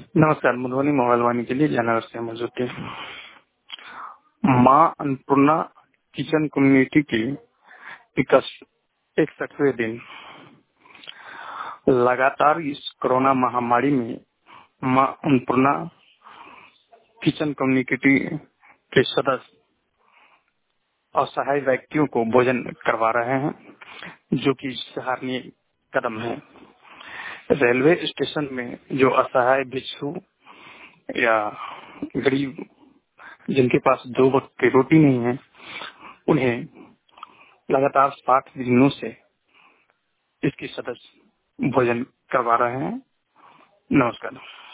नमस्कार। मधुबनी मोबाइल वाणी के लिए जानवर से मौजूद थे। माँ अन्नपूर्णा किचन कम्युनिटी की 61वें दिन। लगातार इस कोरोना महामारी में माँ अन्नपूर्णा किचन कम्युनिटी के सदस्य असहाय व्यक्तियों को भोजन करवा रहे हैं, जो कि सराहनीय कदम है। रेलवे स्टेशन में जो असहाय भिक्षु या गरीब जिनके पास 2 वक्त की रोटी नहीं है, उन्हें लगातार 60 दिनों से इसके सदस्य भोजन करवा रहे हैं। नमस्कार।